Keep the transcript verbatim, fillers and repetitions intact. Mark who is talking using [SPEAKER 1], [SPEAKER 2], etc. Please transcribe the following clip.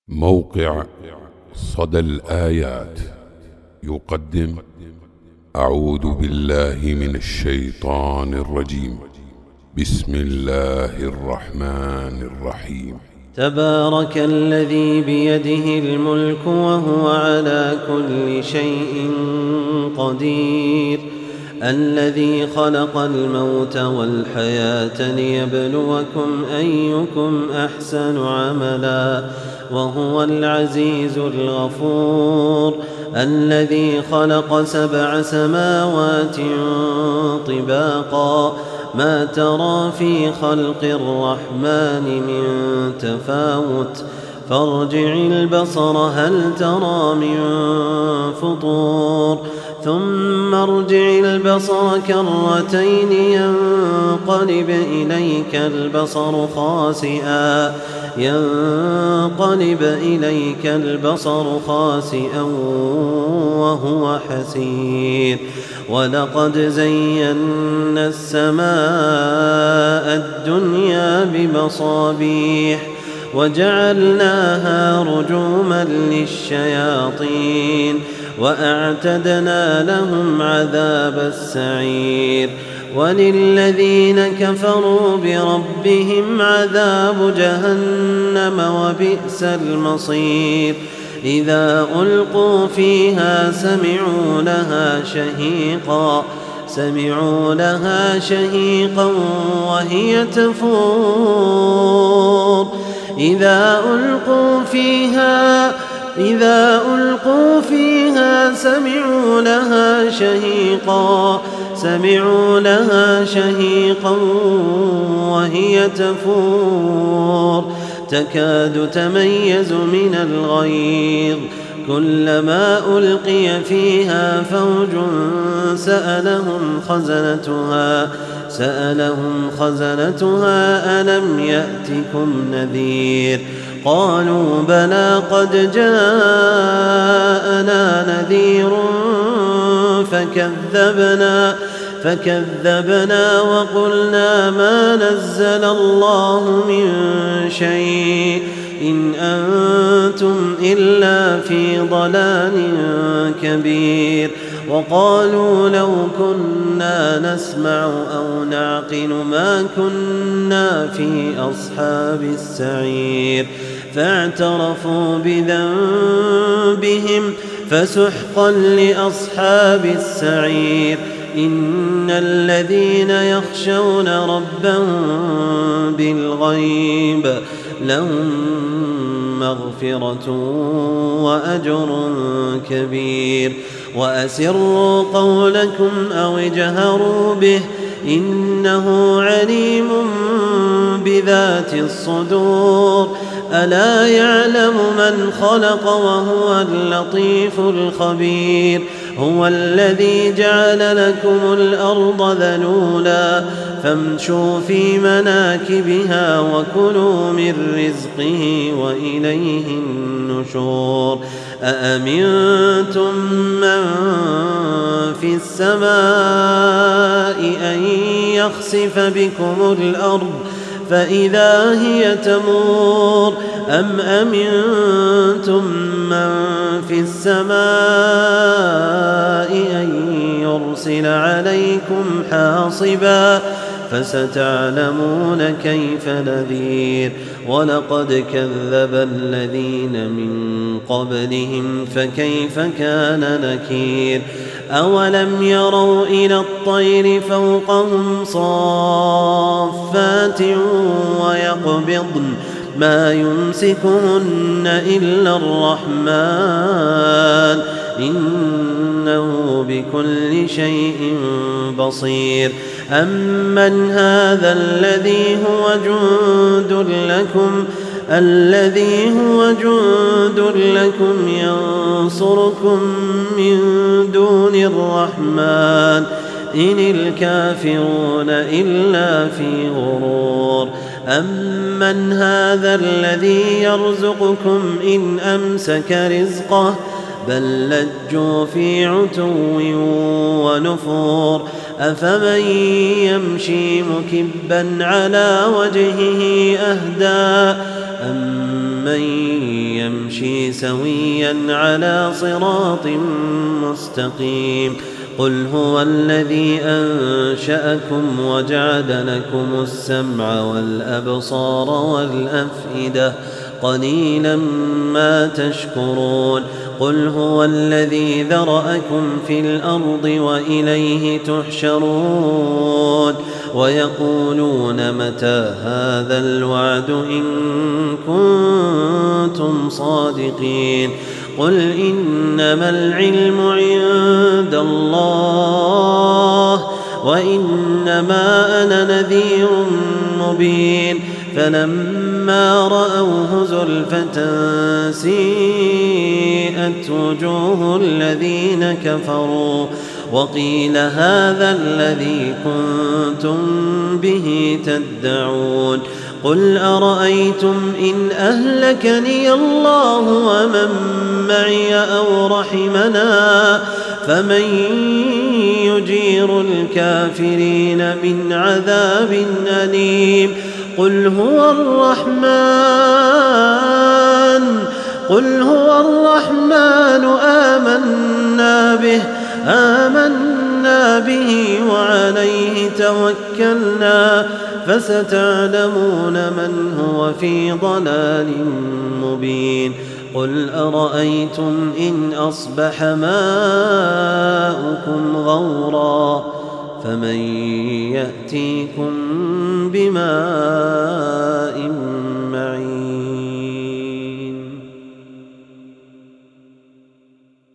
[SPEAKER 1] موقع صدى الآيات يقدم أعوذ بالله من الشيطان الرجيم. بسم الله الرحمن الرحيم.
[SPEAKER 2] تبارك الذي بيده الملك وهو على كل شيء قدير، الذي خلق الموت والحياة ليبلوكم أيكم أحسن عملا وهو العزيز الغفور، الذي خلق سبع سماوات طباقا ما ترى في خلق الرحمن من تفاوت فارجع البصر هل ترى من فطور ثم ارجع البصر كرتين ينقلب إليك البصر خاسئا ينقلب إليك البصر خاسئا وهو حسير، ولقد زينا السماء الدنيا بمصابيح وجعلناها رجوما للشياطين وأعتدنا لهم عذاب السعير، وللذين كفروا بربهم عذاب جهنم وبئس المصير، إذا ألقوا فيها سمعوا لها شهيقا سمعوا لها شهيقا وهي تفور، إذا ألقوا فيها إذا ألقوا فيها سمعوا لها شهيقا سمعوا لها شهيقا وهي تفور، تكاد تميز من الغيظ، كلما ألقي فيها فوج سألهم خزنتها سألهم خزنتها ألم يأتكم نذير، قالوا بلى قد جاءنا نذير فكذبنا فكذبنا وقلنا ما نزل الله من شيء إن أنتم إلا في ضلال كبير، وقالوا لو كنا نسمع أو نعقل ما كنا في أصحاب السعير، فاعترفوا بذنبهم فسحقا لأصحاب السعير، إن الذين يخشون ربهم بالغيب لهم مغفرة وأجر كبير، وأسروا قولكم أو اجهروا به إنه عليم بذات الصدور، ألا يعلم من خلق وهو اللطيف الخبير، هو الذي جعل لكم الأرض ذلولا فامشوا في مناكبها وكلوا من رزقه وإليه النشور، أأمنتم من في السماء أن يخسف بكم الأرض فإذا هي تمور، أم أمنتم من في السماء أن يرسل عليكم حاصبا فستعلمون كيف نذير، ولقد كذب الذين من قبلهم فكيف كان نكير، أولم يروا إلى الطير فوقهم صافات ويقبضن ما يمسكهن إلا الرحمن إنه بكل شيء بصير، أمن هذا الذي هو جند لكم الذي هو جند لكم ينصركم من دون الرحمن إن الكافرون إلا في غرور، أمن هذا الذي يرزقكم إن أمسك رزقه بل لجوا في عتو ونفور، أفمن يمشي مكبا على وجهه أهدى أم أمن يمشي سويا على صراط مستقيم قل هو الذي أنشأكم وجعل لكم السمع والأبصار والأفئدة قليلا ما تشكرون قل هو الذي ذرأكم في الأرض وإليه تحشرون ويقولون متى هذا الوعد إن كنتم صادقين قل إنما العلم عند الله وإنما أنا نذير مبين فلما رأوه زلفة سيئت وجوه الذين كفروا وقيل هذا الذي كنتم به تدعون قل أرأيتم إن أهلكني الله ومن معي أو رحمنا فمن يجير الكافرين من عذاب أليم قل هو الرحمن قل هو الرحمن آمنا به آمنا به وعليه توكلنا فستعلمون من هو في ضلال مبين قل أرأيتم إن أصبح ماؤكم غورا فمن يأتيكم بماء معين